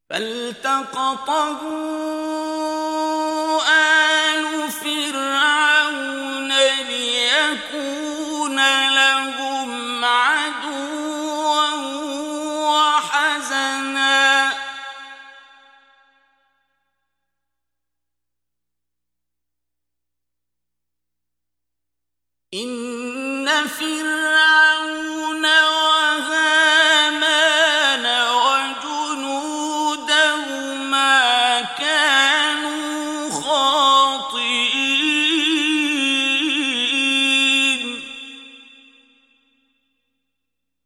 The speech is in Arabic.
فالتقطه آل فرعون ليكون لهم عدوا وحزنا إن فرعون